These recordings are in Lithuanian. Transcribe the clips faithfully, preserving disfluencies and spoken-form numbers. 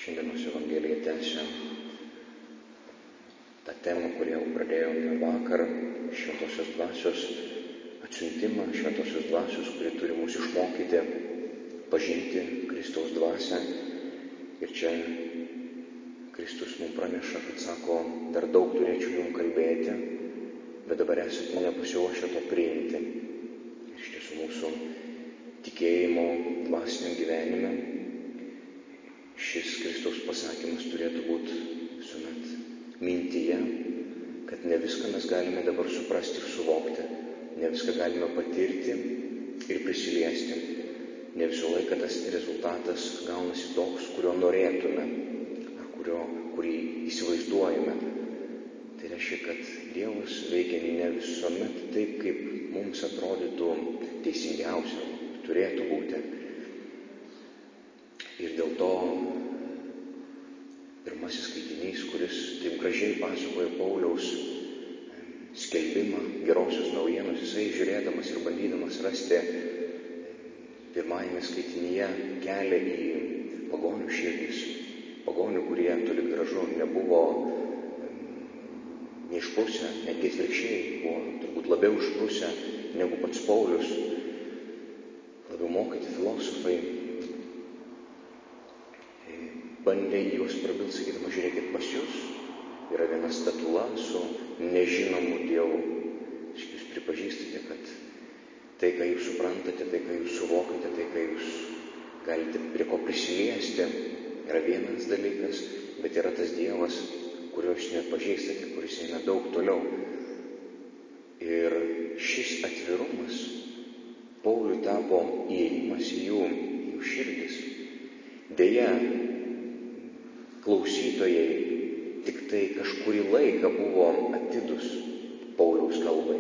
Šiandienos Evangelija tęsia tą temą, kurią jau pradėjome vakar, šventosios dvasios atsiuntimą, šventosios dvasios, kuri turi mus išmokyti pažinti Kristaus dvasią. Ir čia Kristus mums praneša, kad sako, dar daug turėčiau jums kalbėti, bet dabar esate nepasiruošę to priimti. Ir iš tiesų mūsų tikėjimo dvasiniam gyvenime šis Kristaus pasakymas turėtų būti visuomet mintyje, kad ne viską mes galime dabar suprasti ir suvokti, ne viską galime patirti ir prisiliesti, ne visą laiką tas rezultatas gaunasi toks, kurio norėtume, ar kurio, kurį įsivaizduojame. Tai reiškia, kad Dievas veikia ne visuomet taip, kaip mums atrodytų teisingiausia, turėtų būti. Ir dėl to pirmasis skaitinys, kuris taip gražiai pasakoja Pauliaus skelbimą gerosios naujienos, jisai žiūrėdamas ir bandydamas rasti pirmajame skaitinyje kelią į pagonių širdis, pagonių, kurie toli gražu nebuvo neišprusę, netgi atvirkščiai buvo turbūt labiau išprusę negu pats Paulius, labiau mokyti filosofai, bandė juos prabilti, sakydama, žiūrėkit, pas jūs yra viena statula su nežinomu Dievu. Jūs pripažįstate, kad tai, ką jūs suprantate, tai, ką jūs suvokate, tai, ką jūs galite prie ko prisiliesti, yra vienas dalykas, bet yra tas Dievas, kurio jūs nepažįstate, kuris eina daug toliau. Ir šis atvirumas Pauliui tapo įėjimas į jų, į jų širdis. Deja, klausytojai tik tai kažkurį laiką buvo atidus Pauliaus kalbai.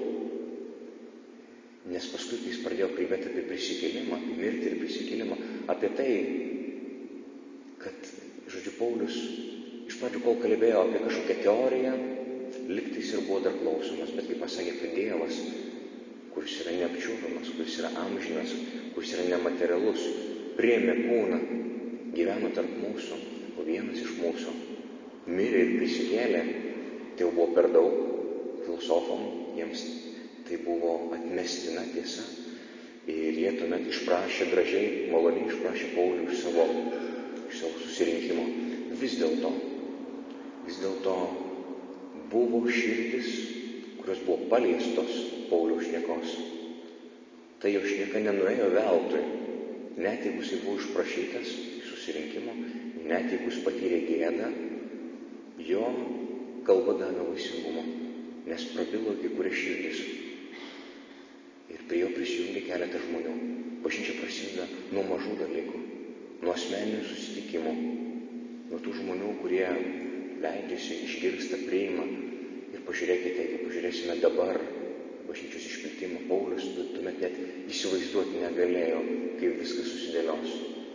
Nes paskui, kai jis pradėjo kalbėti apie prisikėlimą, apie mirtį ir prisikėlimą, apie tai, kad, žodžiu, Paulius iš pradžių, kol kalbėjo apie kažkokią teoriją, lygtais ir buvo dar klausomas, bet kai pasakė, kad Dievas, kuris yra neapčiuopiamas, kuris yra amžinas, kuris yra nematerialus, priėmė kūną, gyveno tarp mūsų, o vienas iš mūsų mirė ir prisikėlė, tai jau buvo per daug filosofam, jiems tai buvo atmestina tiesa. Ir jie tuomet išprašė gražiai, maloniai išprašė Paulių iš savo, iš savo susirinkimo. Vis dėlto, vis dėlto buvo širdis, kurios buvo paliestos Pauliaus šnekos. Tai jo šneka nenuėjo veltui, net jeigu jis buvo išprašytas iš susirinkimo, net jeigu jis patyrė gėdą, jo kalba davė vaisingumo, nes prabilo kai kurie širdis. Ir prie jo prisijungė keletą žmonių. Bažnyčia prasideda nuo mažų dalykų, nuo asmeninių susitikimų, nuo tų žmonių, kurie leidžiasi, išgirsta, priima. Ir pažiūrėkite, jeigu pažiūrėsime dabar bažnyčios išplitimą, Paulius tuomet net įsivaizduoti negalėjo, kaip viskas susidėlios.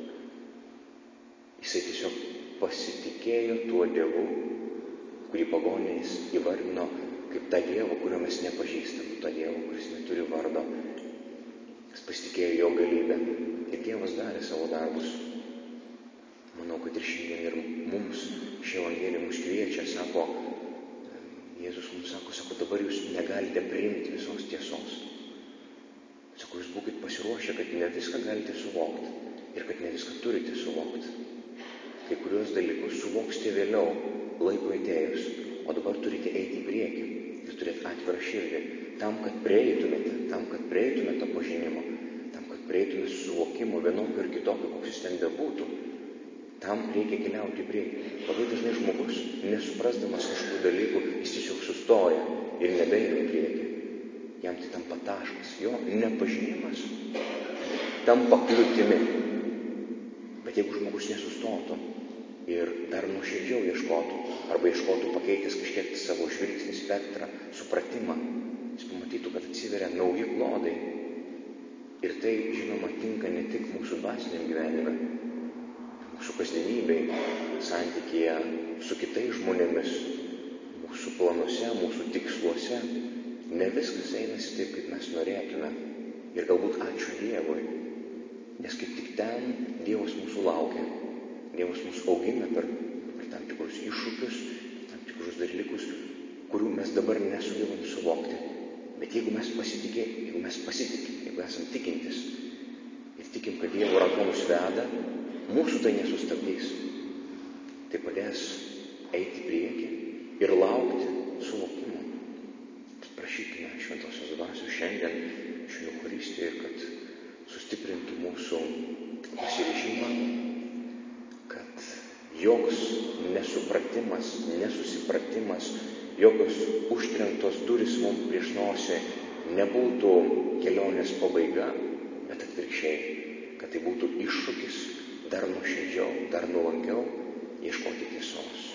Jisai tiesiog pasitikėjo tuo Dievu, kurį pagoniais įvardino kaip tą Dievą, kurio mes nepažįstam, tą Dievą, kuris neturi vardo. Jis pasitikėjo jo galybę. Ir Dievas darė savo darbus. Manau, kad ir šiandien ir mums ši Evangelija mus kviečia, sako, Jėzus mums sako, sako, dabar jūs negalite priimti visos tiesos. Sako, jūs būkite pasiruošę, kad ne viską galite suvokti ir kad ne viską turite suvokti. Kai kurios dalykus suvoksite vėliau, laiko atėjus, o dabar turite eiti į priekį. Jūs turite atvirą širdį, tam, kad prieitumėte, tam, kad prieitumėte to pažinimo, tam, kad prieitumėte suvokimo vienokio ir kitokio, koks jis ten bebūtų. Tam reikia keliauti į priekį. Labai dažnai žmogus, nesuprasdamas kažkokių dalykų, jis tiesiog sustoja ir nebeina į priekį. Jam tai tampa taškas. Jo nepažinimas tampa kliūtimi. Bet jeigu žmogus nesustotų ir dar nuoširdžiau ieškotų, arba ieškotų pakeitęs kažkiek savo žvilgsnį, spektrą, supratimą, jis pamatytų, kad atsiveria nauji klodai. Ir tai, žinoma, tinka ne tik mūsų dvasiniam gyvenime, mūsų kasdienybei, santykyje su kitais žmonėmis, mūsų planuose, mūsų tiksluose. Ne viskas einasi taip, kaip mes norėtume. Ir galbūt ačiū Dievui, nes kaip tik ten Dievas mūsų laukia. Dievas mus augina per tikrus iššūkius, tam tikrus dalykus, kurių mes dabar nesugebam suvokti. Bet jeigu mes pasitikėm, jeigu mes pasitikim, jeigu esam tikintis ir tikim, kad Dievo ranka mus veda, mūsų tai nesustabdys. Tai padės eiti į priekį ir laukti suvokimo. Tad prašykime šventosios dvasios šiandien šioje Eucharistijoje, kad sustiprintų mūsų pasiryžimą, kad joks nesupratimas, nesusipratimas, jokios užtrenktos durys mums prieš nosį nebūtų kelionės pabaiga, bet atvirkščiai, kad tai būtų iššūkis dar nuoširdžiau, dar nuolankiau ieškoti tiesos.